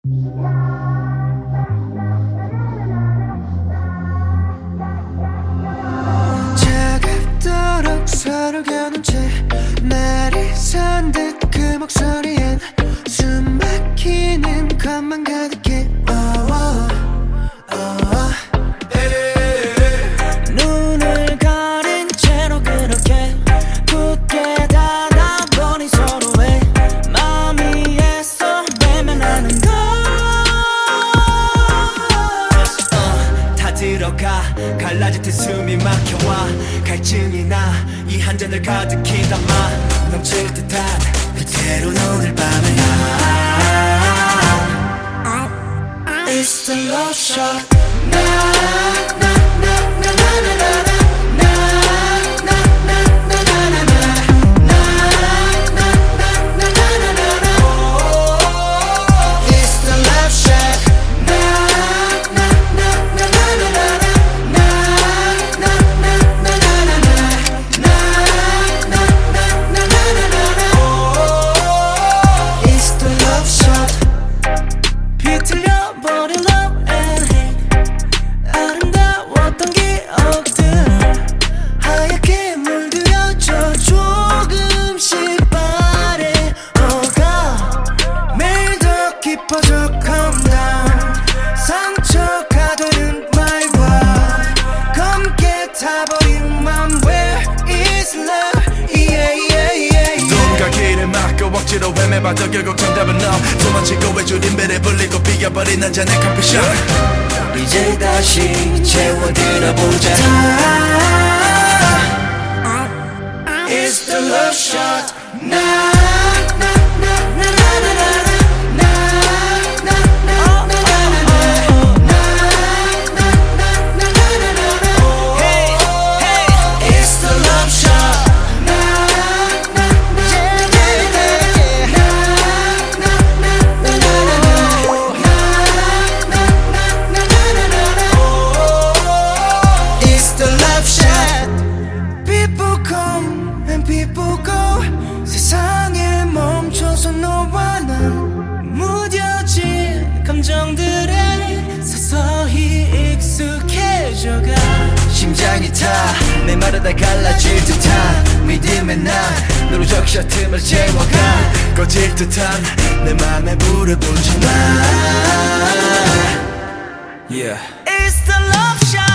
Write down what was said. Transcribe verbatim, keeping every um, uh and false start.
차갑도록 서로 겨눈 채 날이 선 듯 그 목소리엔 숨 막히는 것만 가득해. oh, oh, oh. 눈을 가린 채로 그렇게 굳게 닫아버린 서로의 마음 위에서 외면하는 것. uh, 다 들어가 갈라질 듯 숨이 막혀와 갈증이 나 이 한 잔을 가득히 담아 넘칠 듯한 그대로 오늘 밤을 It's the love shot. 나, 나, 나, 나, 나, 나, 나, 나. 상처가 되는 말과 검게 타버린 맘. Where is love? Yeah, yeah, yeah, yeah. 누군가 길을 막고 억지로 헤매봐도 결국 정답은 너. 도망치고 외줄인 배를 불리고 비겨버린 한 잔의 커피숍. 이제 다시 채워들어보자. It's the love shot. 나 people go. 세상에 멈춰서 너와 난 무뎌진 감정들에 서서히 익숙해져가. 심장이 타 메마르다 갈라질 듯한 믿음의 난 너로 적셔 틈을 채워가. 꺼질 듯한 내 맘에 불을 붙여 놔. Yeah. It's the love shot.